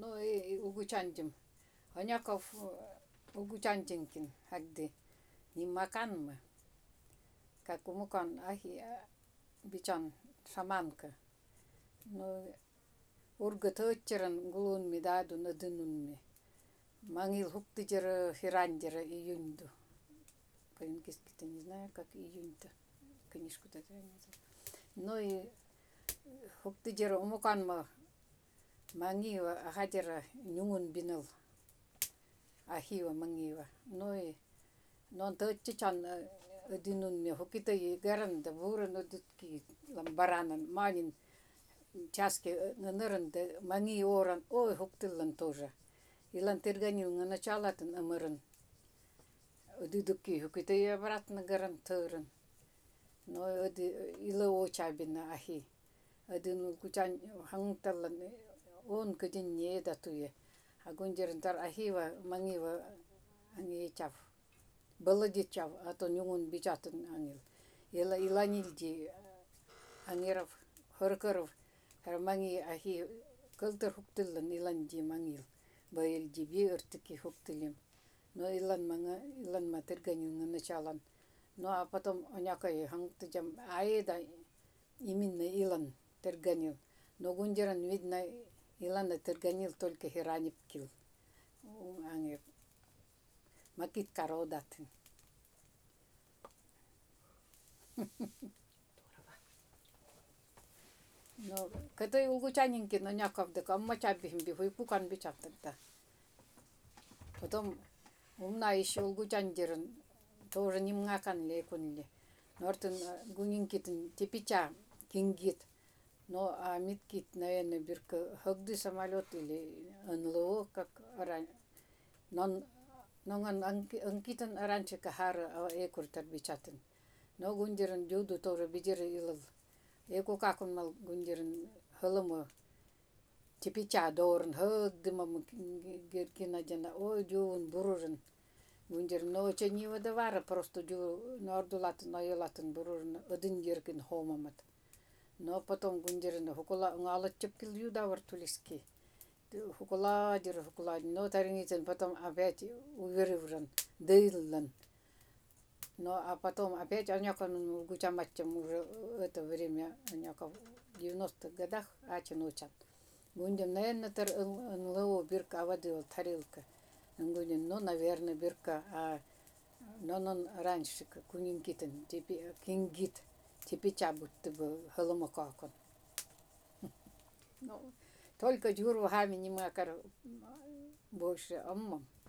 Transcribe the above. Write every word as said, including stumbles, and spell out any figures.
No i uguchanjim. Anyakov uguchanjinkin hagdi. Ni makanma. Kakumukan ahi bichan samanka. No urgat hëtчерен gulunmi dadun adынunmi. Mangil huktijера хиранjера июньду. По-английски-то не знаю, как июнь-то. Книжку-то я не знаю. Ну и хуктijера умуканма мангива ахадера нюнгун биныл. Ахива мангива. Ну и нон тëтчичан адынунми хукита и гаранда буран адытки ламбаранан манин часки нырын да манги оран ой хуктылын тоже. Илан тырганил началатын амырын. Адыдыки хукита и обратно гаран тырын. Но ады ила очабина ахи. Адын кучан хангталан он кадин не датуе. Агундерн тар ахива мангива ангичав. Баладичав, а то нюнгун бичатын ангил. Ила иланилди ангеров хыркыров. Харманги ахи кылтыр хуктылын иланди мангил. Байлди би ыртыки хуктылим. Но илан манга илан матырганил началан. Ну а потом онякай хангтыжам аеда именно илан тырганил. Но гундеран видно илана тырганил только хиранипкил. Ангер макит кародатын. No, kato uguchaninki no няков amma чабихим би хуйпукан бичаптыгда. Потом умна еще угучанджерын тоже немгакан лекунли. Нортын гунинкитын тепича кингит. Но а миткит, наверное, бирка хогды самолет или НЛО, как ран. Нон нон анкитын раньше кахара экуртар бичатын. Но гундерын жуду тоже бидеры илыл. Эко как он мал гундерин хылымы тепича дорын хыгдымам геркина жана ой жуун бурурын гундерин но че не выдавара просто жу нордулатын ноелатын бурурын ыдын геркин хомамат. Но потом гундерин хукула алатчып кил юдавар тулиски. Хукула дир хукула но таринитен потом опять уверывран дыйлын. Ну, а потом опять Анякон гучаматчем уже это время, Аняков в девяностых годах, ачин учат. Гундем, наверное, тар НЛО бирка воды тарелка. Гундем, ну, наверное, бирка, а но он раньше, кунинкитен, типи, кингит, типи чабут, бы халамакакон. Ну, только джуру хами не макар больше аммам.